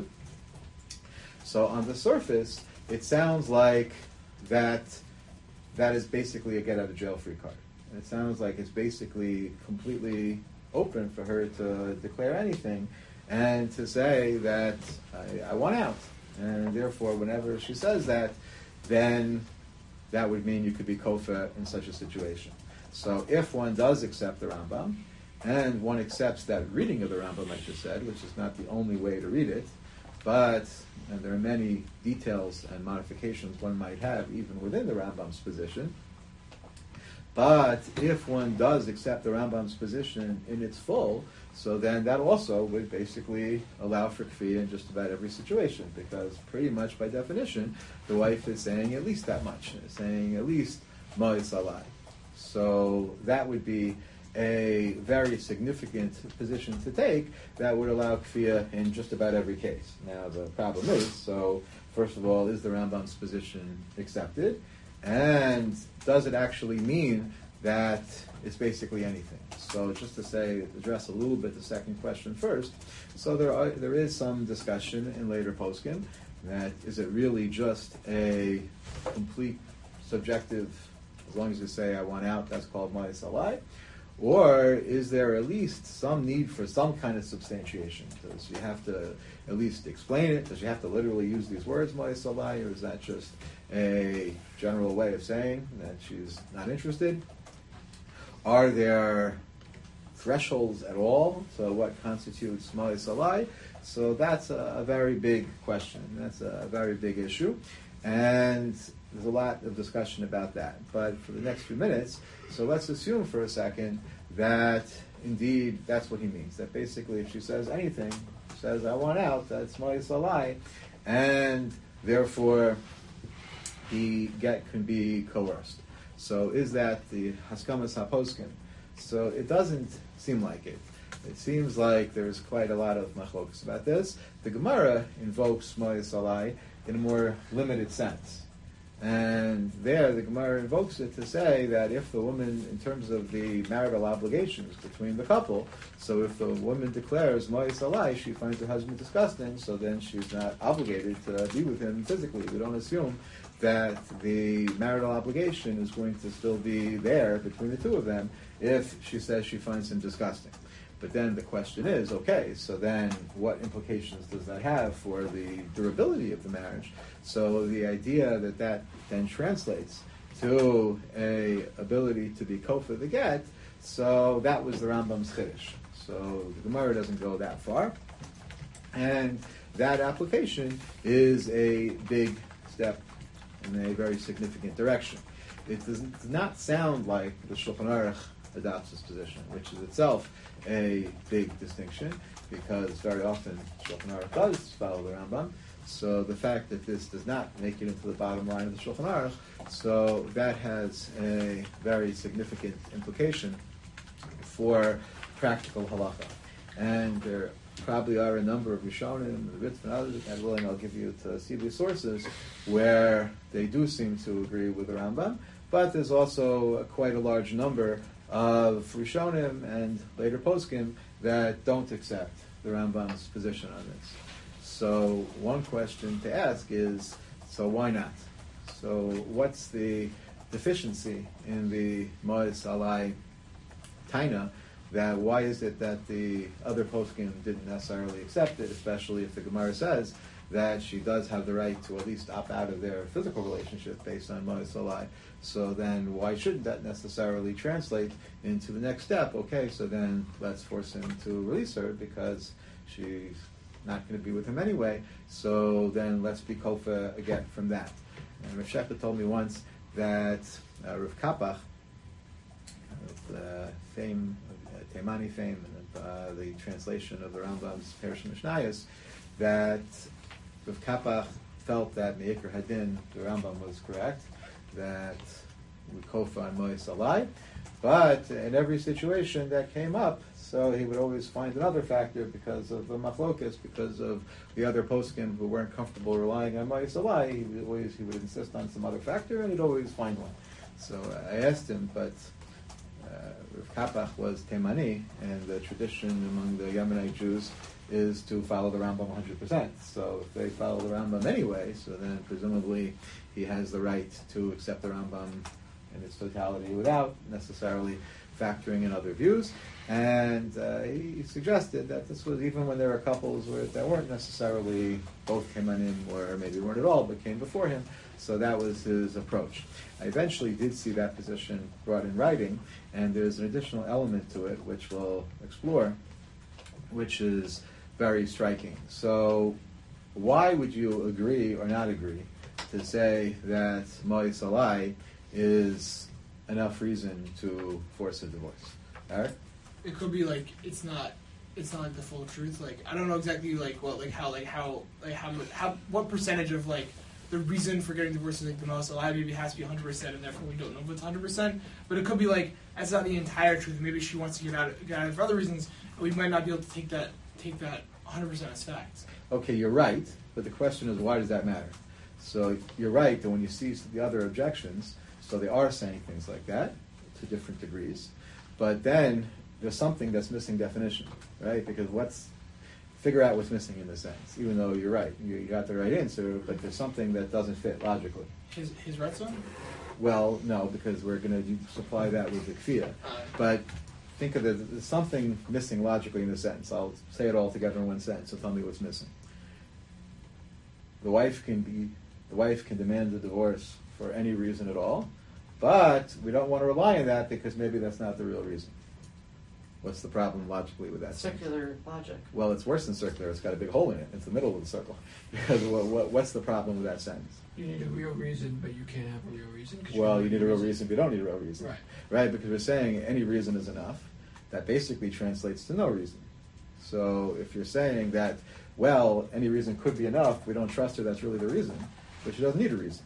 So on the surface, it sounds like that is basically a get out of jail free card. It sounds like it's basically completely open for her to declare anything and to say that I want out. And therefore, whenever she says that, then that would mean you could be kofa in such a situation. So if one does accept the Rambam, and one accepts that reading of the Rambam, I just said, which is not the only way to read it, but and there are many details and modifications one might have even within the Rambam's position. But if one does accept the Rambam's position in its full, so then that also would basically allow for kfiyah in just about every situation, because pretty much by definition, the wife is saying at least that much, saying at least ma'is alai. So that would be a very significant position to take that would allow kfiyah in just about every case. Now the problem is, so first of all, is the Rambam's position accepted? And does it actually mean that it's basically anything. So just to address a little bit the second question first. So there is some discussion in later poskim that is it really just a complete subjective, as long as you say I want out, that's called Ma'is Alai? Or is there at least some need for some kind of substantiation? Does you have to at least explain it? Does you have to literally use these words, Ma'is Alai, or is that just a general way of saying that she's not interested? Are there thresholds at all? So what constitutes Ma'is Alai? So that's a very big question. That's a very big issue. And there's a lot of discussion about that. But for the next few minutes, so let's assume for a second that indeed that's what he means. That basically if she says anything, says I want out, that's Ma'is Alai, and therefore the get can be coerced. So is that the Haskamas HaPoskim? So it doesn't seem like it. It seems like there's quite a lot of machlokas about this. The Gemara invokes Ma'is Alai in a more limited sense. And there the Gemara invokes it to say that if the woman, in terms of the marital obligations between the couple, so if the woman declares Ma'is Alai, she finds her husband disgusting, so then she's not obligated to be with him physically. We don't assume that the marital obligation is going to still be there between the two of them if she says she finds him disgusting. But then the question is, okay, so then what implications does that have for the durability of the marriage? So the idea that that then translates to a ability to be kofa the get, so that was the Rambam's chiddush. So the Gemara doesn't go that far. And that application is a big step in a very significant direction. It does not sound like the Shulchan Aruch adopts this position, which is itself a big distinction, because very often Shulchan Aruch does follow the Rambam. So the fact that this does not make it into the bottom line of the Shulchan Aruch, so that has a very significant implication for practical halacha. And there probably are a number of Rishonim, the Ritz and others, and I'll give you to see the sources where they do seem to agree with the Rambam, but there's also quite a large number of Rishonim and later poskim that don't accept the Rambam's position on this. So one question to ask is, so why not? So what's the deficiency in the Ma'is Alai Taina? That why is it that the other poskim didn't necessarily accept it, especially if the Gemara says that she does have the right to at least opt out of their physical relationship based on Ma'is Alai. So then why shouldn't that necessarily translate into the next step? Okay, so then let's force him to release her because she's not going to be with him anyway, so then let's be kofa again from that. And Rav Shekha told me once that Rav Kapach, the fame, Taimani fame, and the translation of the Rambam's Perush Mishnayos, that Rav Kapach felt that Me'ikr Hadin, the Rambam was correct, that we kofa on Ma'is Alai, but in every situation that came up, so he would always find another factor because of the machlokas, because of the other poskim who weren't comfortable relying on Ma'is Alai. He would insist on some other factor, and he'd always find one. So I asked him, but Rav Kapach was Taimani, and the tradition among the Yemenite Jews is to follow the Rambam 100%. So if they follow the Rambam anyway, so then presumably he has the right to accept the Rambam in its totality without necessarily factoring in other views. And he suggested that this was even when there were couples where that weren't necessarily both came on him, or maybe weren't at all, but came before him. So that was his approach. I eventually did see that position brought in writing, and there's an additional element to it which we'll explore, which is very striking. So why would you agree or not agree to say that Ma'is Alai is enough reason to force a divorce? Eric? It could be like it's not like the full truth. Like I don't know exactly what percentage of like the reason for getting divorced is like the most alive. Maybe it has to be 100%, and therefore we don't know if it's 100%. But it could be like that's not the entire truth. Maybe she wants to get out of for other reasons, and we might not be able to take that 100% as facts. Okay, you're right, but the question is, why does that matter? So you're right that when you see the other objections, so they are saying things like that. to different degrees, but then there's something that's missing definition, right? Because figure out what's missing in this sense, even though you're right, you got the right answer, but there's something that doesn't fit logically. His red son? Well, no, because we're going to supply that with the kfiyah. But think of it, there's something missing logically in the sentence. I'll say it all together in one sentence, so tell me what's missing. The wife can demand the divorce for any reason at all, but we don't want to rely on that because maybe that's not the real reason. What's the problem logically with that? Circular logic. Well, it's worse than circular. It's got a big hole in it. It's the middle of the circle. Because what's the problem with that sentence? You need a real reason, but you can't have a real reason. Well, you need a real reason, but you don't need a real reason. Right. Right, because we're saying any reason is enough. That basically translates to no reason. So if you're saying that, well, any reason could be enough, we don't trust her, that's really the reason, but she doesn't need a reason.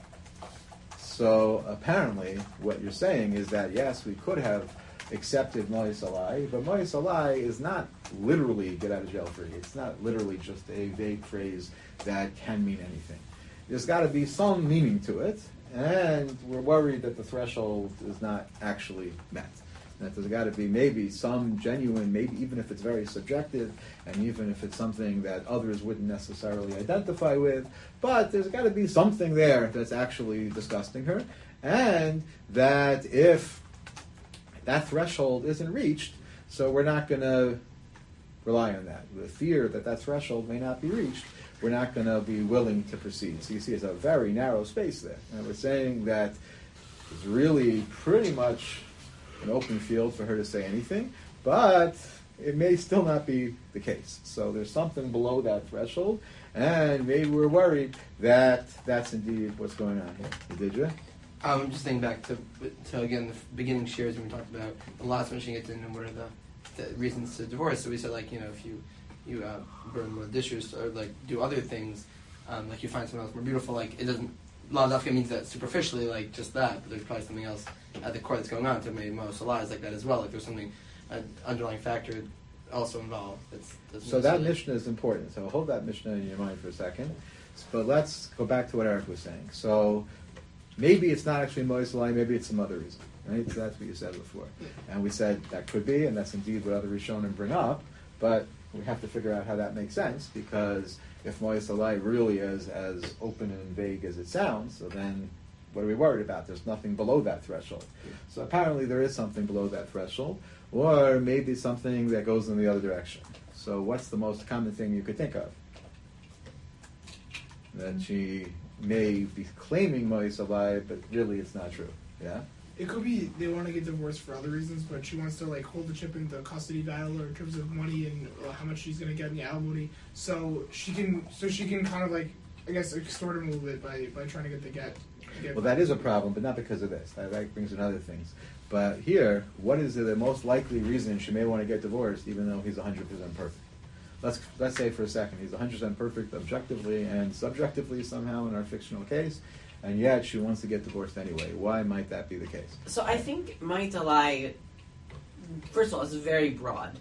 So apparently what you're saying is that, yes, we could have accepted Mois Alai, but Mois Alai is not literally get out of jail free. It's not literally just a vague phrase that can mean anything. There's got to be some meaning to it, and we're worried that the threshold is not actually met. That there's got to be maybe some genuine, maybe even if it's very subjective, and even if it's something that others wouldn't necessarily identify with, but there's got to be something there that's actually disgusting her, and that if that threshold isn't reached, so we're not going to rely on that. The fear that that threshold may not be reached, we're not going to be willing to proceed. So you see, it's a very narrow space there. And we're saying that it's really pretty much an open field for her to say anything, but it may still not be the case. So there's something below that threshold, and maybe we're worried that that's indeed what's going on here. Did you? I'm just thinking back to again the beginning shares when we talked about the last one she gets in and what are the reasons to divorce. So we said if you burn more dishes or do other things, you find someone else more beautiful. It doesn't. Lavdafka means that superficially, just that, but there's probably something else at the core that's going on. So maybe most lies like that as well. There's something, an underlying factor also involved. So that Mishnah is important. So hold that Mishnah in your mind for a second. But let's go back to what Eric was saying. So maybe it's not actually Mois Alai, maybe it's some other reason. Right? So that's what you said before. And we said that could be, and that's indeed what other Rishonim bring up, but we have to figure out how that makes sense, because if Mois Alai really is as open and vague as it sounds, so then what are we worried about? There's nothing below that threshold. So apparently there is something below that threshold, or maybe something that goes in the other direction. So what's the most common thing you could think of? That she may be claiming Mois Alai, but really it's not true. Yeah? It could be they want to get divorced for other reasons, but she wants to hold the chip in the custody battle, or in terms of money and how much she's going to get in the alimony, so she can kind of I guess extort him a little bit by trying to get the get. Well, that is a problem, but not because of this. That brings in other things. But here, what is the most likely reason she may want to get divorced, even though he's 100% perfect? Let's say for a second he's 100% perfect objectively and subjectively somehow in our fictional case, and yet she wants to get divorced anyway. Why might that be the case? So I think Mois Alai, first of all, is very broad.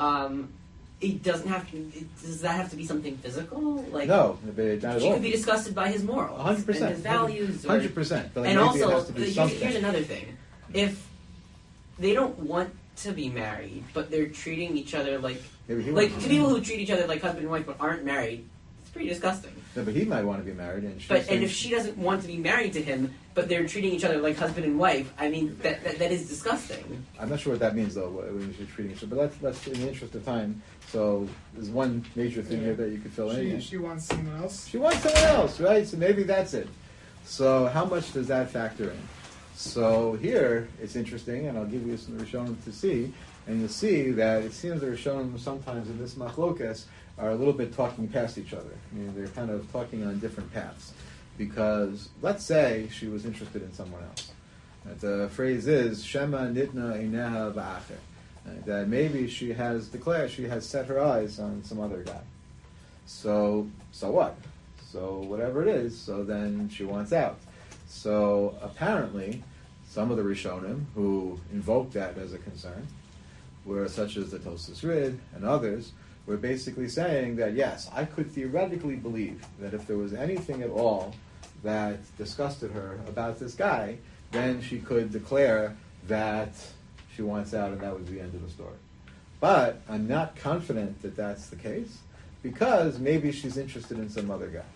It doesn't have to. Does that have to be something physical? No, not at all. She could be disgusted by his morals, 100%, and his values, 100%. But and maybe also, it has to be something. here's another thing: if they don't want to be married, but they're treating each other two people who treat each other like husband and wife but aren't married, it's pretty disgusting. No, but he might want to be married, and if she doesn't want to be married to him, but they're treating each other like husband and wife, I mean that is disgusting. I'm not sure what that means though, when you're treating each other. But let's in the interest of time. So there's one major thing here that you could fill in. She wants someone else. She wants someone else, right? So maybe that's it. So how much does that factor in? So here it's interesting, and I'll give you some Rishonim to see, and you'll see that it seems the Rishonim sometimes in this machlokas are a little bit talking past each other. I mean, they're kind of talking on different paths. Because let's say she was interested in someone else. The phrase is Shema nitna eineha ba'acher. That maybe she has declared, she has set her eyes on some other guy. So what? So whatever it is, so then she wants out. So apparently, some of the Rishonim who invoked that as a concern, were such as the Tosfos Rid and others, were basically saying that yes, I could theoretically believe that if there was anything at all that disgusted her about this guy, then she could declare that she wants out and that was the end of the story. But I'm not confident that that's the case because maybe she's interested in some other guy.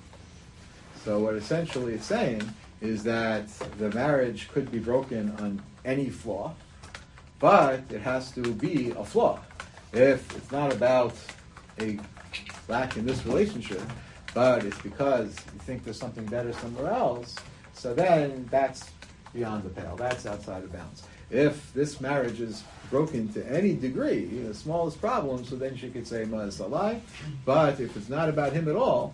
So what essentially it's saying is that the marriage could be broken on any flaw, but it has to be a flaw. If it's not about a lack in this relationship, but it's because you think there's something better somewhere else, so then that's beyond the pale. That's outside of bounds. If this marriage is broken to any degree, the smallest problem, so then she could say Ma'as Alai. But if it's not about him at all,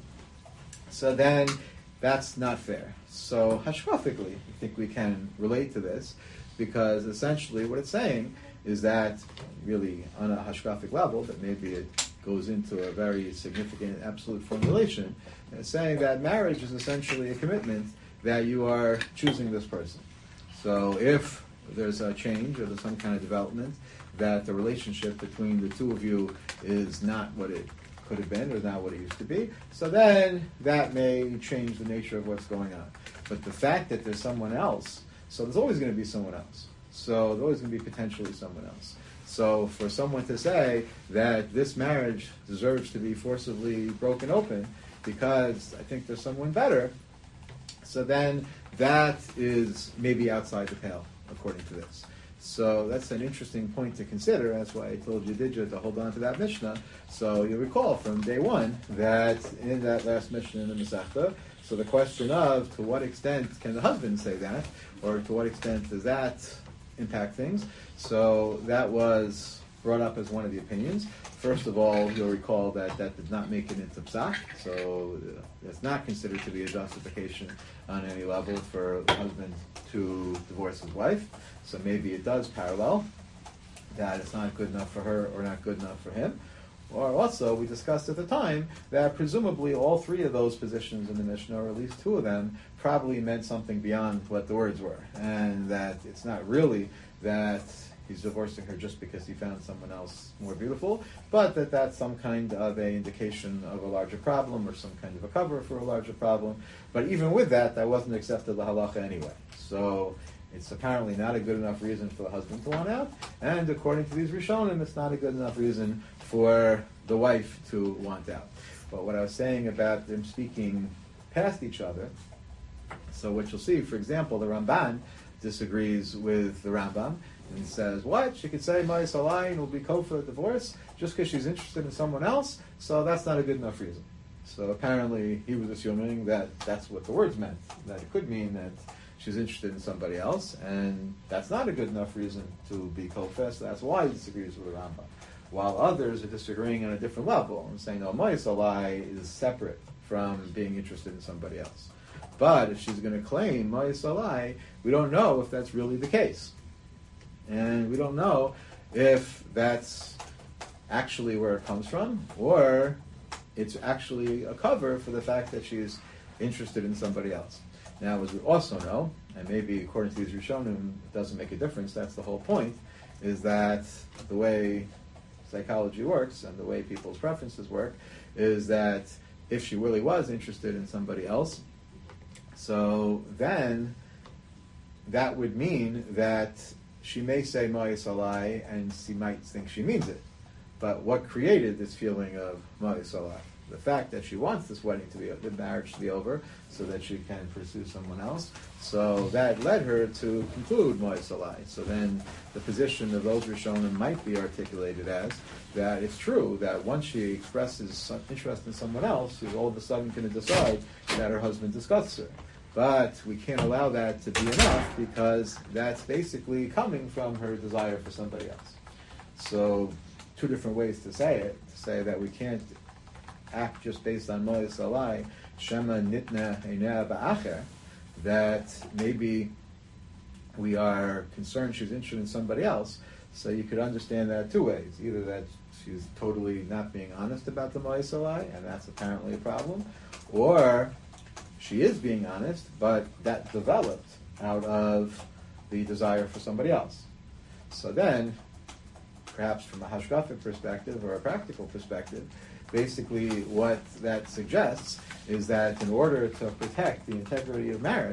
so then that's not fair. So hashkafically, I think we can relate to this, because essentially what it's saying is that really on a hashkafic level, that maybe it goes into a very significant absolute formulation, and it's saying that marriage is essentially a commitment that you are choosing this person. So if there's a change or there's some kind of development, that the relationship between the two of you is not what it could have been or not what it used to be, so then that may change the nature of what's going on. But the fact that there's someone else, so there's always going to be someone else. So there's always going to be potentially someone else. So for someone to say that this marriage deserves to be forcibly broken open because I think there's someone better, so then that is maybe outside the pale, according to this. So that's an interesting point to consider. That's why I told you, Didja, to hold on to that Mishnah. So you recall from day one that in that last Mishnah in the Masechta, so the question of to what extent can the husband say that, or to what extent does that impact things? So that was brought up as one of the opinions. First of all, you'll recall that that did not make it into psak, so it's not considered to be a justification on any level for the husband to divorce his wife. So maybe it does parallel that it's not good enough for her or not good enough for him. Or also, we discussed at the time that presumably all three of those positions in the Mishnah, or at least two of them, probably meant something beyond what the words were. And that it's not really that he's divorcing her just because he found someone else more beautiful, but that that's some kind of a indication of a larger problem or some kind of a cover for a larger problem. But even with that, that wasn't accepted the halacha anyway. So it's apparently not a good enough reason for the husband to want out, and according to these Rishonim, it's not a good enough reason for the wife to want out. But what I was saying about them speaking past each other, so what you'll see, for example, the Ramban disagrees with the Rambam, and says, what? She could say Ma'as Alai and will be kofar a divorce just because she's interested in someone else, so that's not a good enough reason. So apparently he was assuming that that's what the words meant, that it could mean that she's interested in somebody else, and that's not a good enough reason to be kofar, so that's why he disagrees with the Rambam. While others are disagreeing on a different level and saying, no, Ma'as Alai is separate from being interested in somebody else. But if she's going to claim Ma'as Alai, we don't know if that's really the case. And we don't know if that's actually where it comes from, or it's actually a cover for the fact that she's interested in somebody else. Now, as we also know, and maybe according to these Rishonim, it doesn't make a difference, that's the whole point, is that the way psychology works and the way people's preferences work is that if she really was interested in somebody else, so then that would mean that she may say Ma'as Alai and she might think she means it. But what created this feeling of Ma'as Alai? The fact that she wants this wedding to be, the marriage to be over, so that she can pursue someone else. So that led her to conclude Ma'as Alai. So then the position of those Rishonim might be articulated as that it's true that once she expresses some interest in someone else, she's all of a sudden going to decide that her husband disgusts her. But we can't allow that to be enough because that's basically coming from her desire for somebody else. So two different ways to say it. To say that we can't act just based on Ma'as Alai, Shema Nitna Einea Ba'acher, that maybe we are concerned she's interested in somebody else. So you could understand that two ways. Either that she's totally not being honest about the Ma'as Alai, and that's apparently a problem, or she is being honest, but that developed out of the desire for somebody else. So then, perhaps from a hashkafic perspective or a practical perspective, basically what that suggests is that in order to protect the integrity of marriage,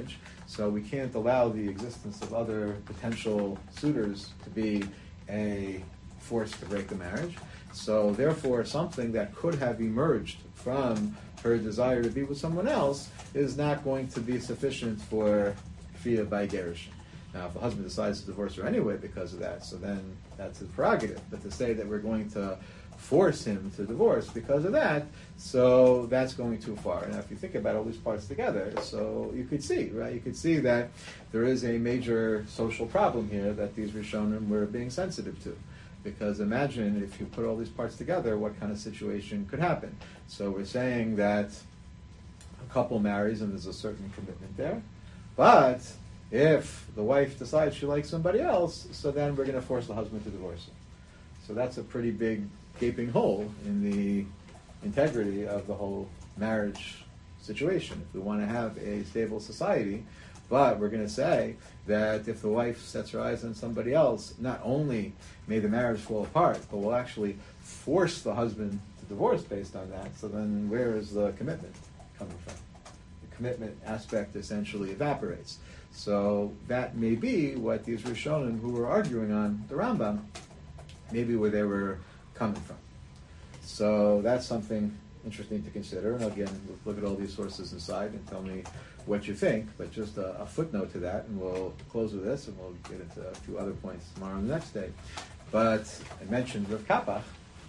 So we can't allow the existence of other potential suitors to be a force to break the marriage. So therefore, something that could have emerged from her desire to be with someone else is not going to be sufficient for kfiyah by gerushin. Now, if the husband decides to divorce her anyway because of that, so then that's his prerogative. But to say that we're going to force him to divorce because of that, so that's going too far. Now, if you think about all these parts together, so you could see, right? You could see that there is a major social problem here that these Rishonim were being sensitive to. Because imagine if you put all these parts together, what kind of situation could happen. So we're saying that a couple marries and there's a certain commitment there. But if the wife decides she likes somebody else, so then we're going to force the husband to divorce her. So that's a pretty big gaping hole in the integrity of the whole marriage situation. If we want to have a stable society, but we're going to say that if the wife sets her eyes on somebody else, not only may the marriage fall apart, but we'll actually force the husband to divorce based on that. So then where is the commitment coming from? The commitment aspect essentially evaporates. So that may be what these Rishonim who were arguing on the Rambam, maybe where they were coming from. So that's something interesting to consider. And again, look at all these sources inside and tell me what you think. But just a footnote to that, and we'll close with this, and we'll get into a few other points tomorrow and the next day. But I mentioned Rav Kapach.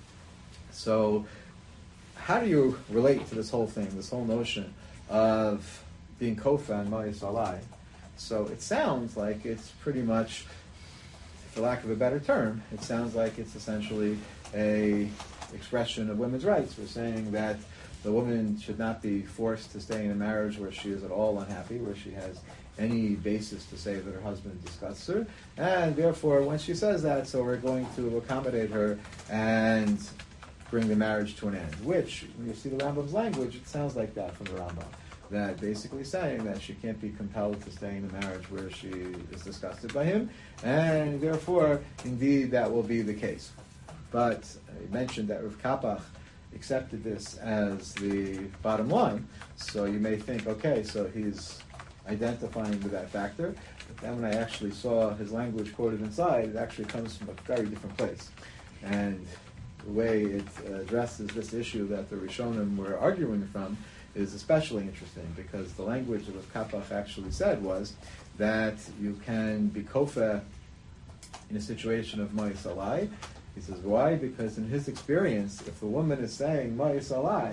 So how do you relate to this whole thing, this whole notion of being kofa and ma'is alai? So it sounds like it's pretty much, for lack of a better term, it sounds like it's essentially a expression of women's rights. We're saying that the woman should not be forced to stay in a marriage where she is at all unhappy, where she has any basis to say that her husband disgusts her, and therefore when she says that, so we're going to accommodate her and bring the marriage to an end. Which, when you see the Rambam's language, it sounds like that from the Rambam. That basically saying that she can't be compelled to stay in a marriage where she is disgusted by him, and therefore, indeed, that will be the case. But I mentioned that Rav Kapach accepted this as the bottom line, so you may think, okay, so he's identifying with that factor, but then when I actually saw his language quoted inside, it actually comes from a very different place. And the way it addresses this issue that the Rishonim were arguing from is especially interesting, because the language that Rav Kapach actually said was that you can be kofa in a situation of ma'is alai. He says, why? Because in his experience, if the woman is saying ma'is alai,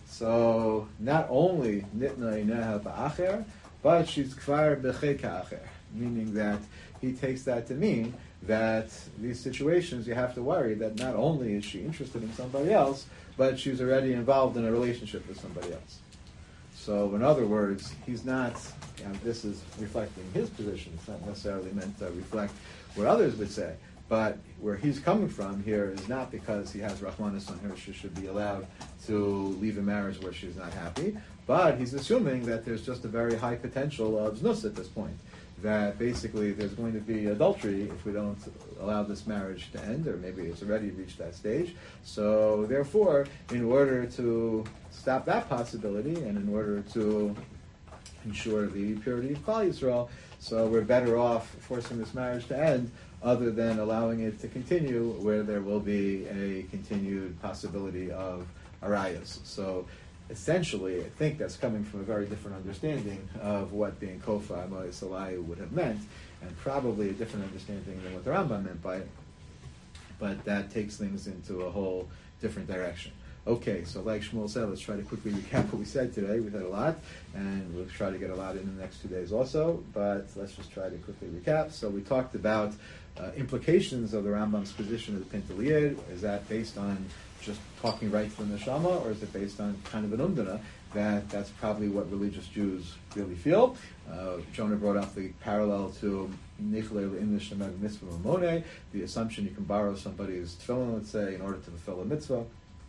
so not only nitna ineha ba'acher, but she's kvar b'chei ka'acher, meaning that he takes that to mean that these situations you have to worry that not only is she interested in somebody else, but she's already involved in a relationship with somebody else. So in other words, he's not, this is reflecting his position, it's not necessarily meant to reflect what others would say, but where he's coming from here is not because he has Rahmanis on her, she should be allowed to leave a marriage where she's not happy, but he's assuming that there's just a very high potential of znus at this point. That basically there's going to be adultery if we don't allow this marriage to end, or maybe it's already reached that stage. So therefore, in order to stop that possibility, and in order to ensure the purity of Klal Yisrael, so we're better off forcing this marriage to end, other than allowing it to continue, where there will be a continued possibility of arayas. So essentially, I think that's coming from a very different understanding of what being kofa ma'is alai would have meant, and probably a different understanding than what the Rambam meant by it. But that takes things into a whole different direction. Okay, so like Shmuel said, let's try to quickly recap what we said today. We've had a lot, and we'll try to get a lot in the next 2 days also, but let's just try to quickly recap. So we talked about implications of the Rambam's position of the Pinteliyed. Is that based on just talking right to the neshama, or is it based on kind of an umdana that that's probably what religious Jews really feel? Jonah brought up the parallel to Nichlei English mitzvah mamone, the assumption you can borrow somebody's tefillin, let's say, in order to fulfill a mitzvah.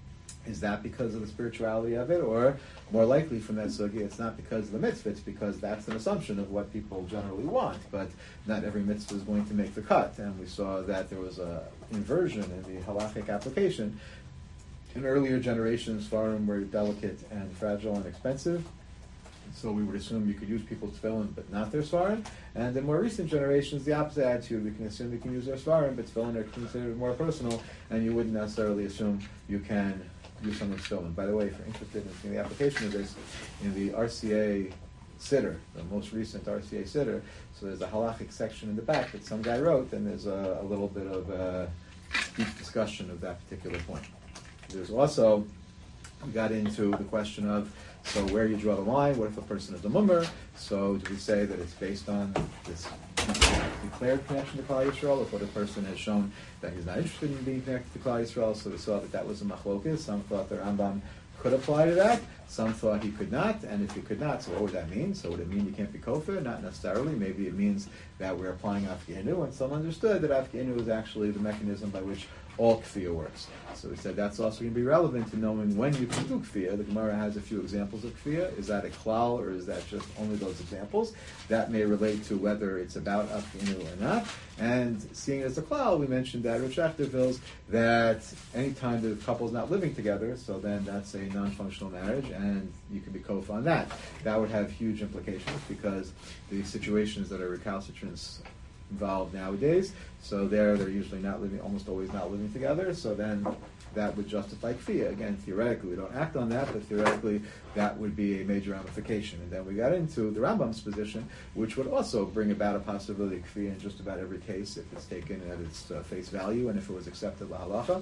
Is that because of the spirituality of it, or more likely from that sugya, it's not because of the mitzvah, it's because that's an assumption of what people generally want, but not every mitzvah is going to make the cut. And we saw that there was an inversion in the halachic application. In earlier generations, Farim were delicate and fragile and expensive. So we would assume you could use people's tefillin, but not their svarim. And in more recent generations, the opposite attitude. We can assume you can use their svarim, but tefillin are considered more personal, and you wouldn't necessarily assume you can use someone's tefillin. By the way, if you're interested in seeing the application of this, in the RCA Siddur, the most recent RCA Siddur, so there's a halachic section in the back that some guy wrote, and there's a little bit of a deep discussion of that particular point. There's also, we got into the question of, so where you draw the line, what if a person is a mummer? So do we say that it's based on this declared connection to Klal Yisrael, or what a person has shown that he's not interested in being connected to Klal Yisrael? So we saw that that was a machlokas. Some thought the Rambam could apply to that. Some thought he could not, and if he could not, so what would that mean? So would it mean you can't be kofir? Not necessarily. Maybe it means that we're applying Afkehinu, and some understood that Afkehinu is actually the mechanism by which all kfiyah works. So we said that's also going to be relevant to knowing when you can do kfiyah. The Gemara has a few examples of kfiyah. Is that a klal, or is that just only those examples? That may relate to whether it's about Afkehinu or not. And seeing it as a klal, we mentioned that Rav Shachter feels that any time the couple's not living together, so then that's a non-functional marriage, and you can be kofa on that. That would have huge implications, because the situations that are recalcitrance involved nowadays, so they're usually not living, almost always not living together, so then that would justify kfiyah. Again, theoretically, we don't act on that, but theoretically, that would be a major ramification. And then we got into the Rambam's position, which would also bring about a possibility of kfiyah in just about every case, if it's taken at its face value, and if it was accepted la halacha.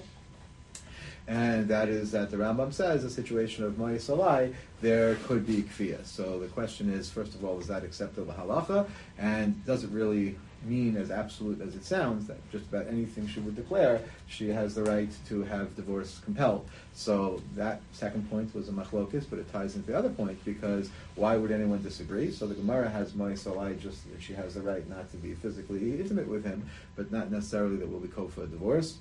And that is that the Rambam says, a situation of Moy Salai, there could be kfiyah. So the question is, first of all, is that accepted la halacha? And does it really mean, as absolute as it sounds, that just about anything she would declare, she has the right to have divorce compelled? So that second point was a machlokus, but it ties into the other point, because why would anyone disagree? So the Gemara has Moy Salai, just that she has the right not to be physically intimate with him, but not necessarily that will be kofa a divorce.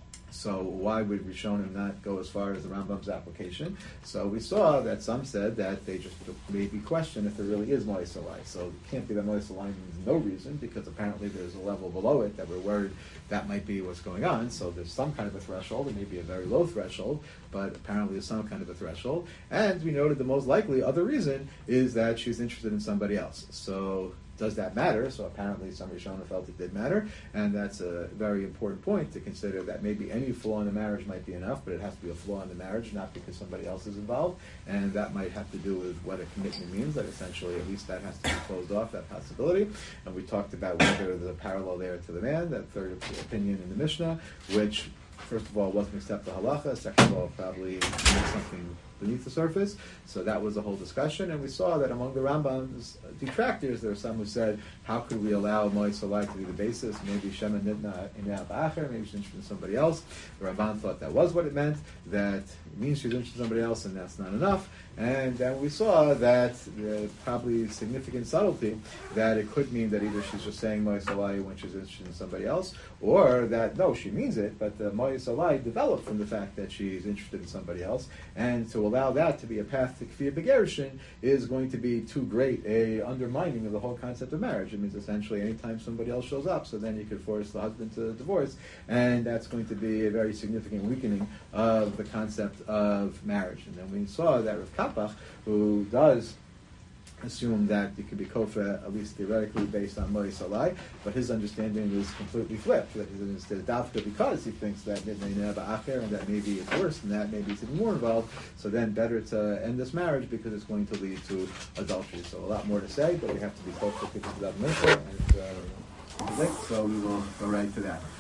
So why would Rishonim not go as far as the Rambam's application? So we saw that some said that they just maybe question if there really is Moy Salai. So it can't be that Moy Salai means no reason, because apparently there's a level below it that we're worried that might be what's going on. So there's some kind of a threshold. It may be a very low threshold, but apparently there's some kind of a threshold. And we noted the most likely other reason is that she's interested in somebody else. So does that matter? So apparently some Rishonim felt it did matter, and that's a very important point to consider, that maybe any flaw in the marriage might be enough, but it has to be a flaw in the marriage, not because somebody else is involved, and that might have to do with what a commitment means, that essentially at least that has to be closed off, that possibility. And we talked about whether there's a parallel there to the man, that third opinion in the Mishnah, which first of all wasn't accept the halacha, second of all probably meant something beneath the surface. So that was the whole discussion, and we saw that among the Rambam's detractors, there were some who said, how could we allow Moy Salai to be the basis? Maybe Shema Nitna Inea Ba'acher, maybe she's interested in somebody else. The Ramban thought that was what it meant, that it means she's interested in somebody else, and that's not enough. And then we saw that probably significant subtlety, that it could mean that either she's just saying Moy Salai when she's interested in somebody else, or that, no, she means it, but the Moy Salai developed from the fact that she's interested in somebody else, and to allow that to be a path to Kfiyah Begerushin is going to be too great a undermining of the whole concept of marriage. It means essentially anytime somebody else shows up, so then you could force the husband to divorce, and that's going to be a very significant weakening of the concept of marriage. And then we saw that Rav Kapach, who does assume that it could be kofa, at least theoretically, based on Moy Salai, but his understanding is completely flipped. That he's instead dafka because he thinks that Nitnei Ba'acher, and that maybe it's worse than that, maybe it's even more involved, so then better to end this marriage because it's going to lead to adultery. So a lot more to say, but we have to be close to people without mental, and so we will go right to that.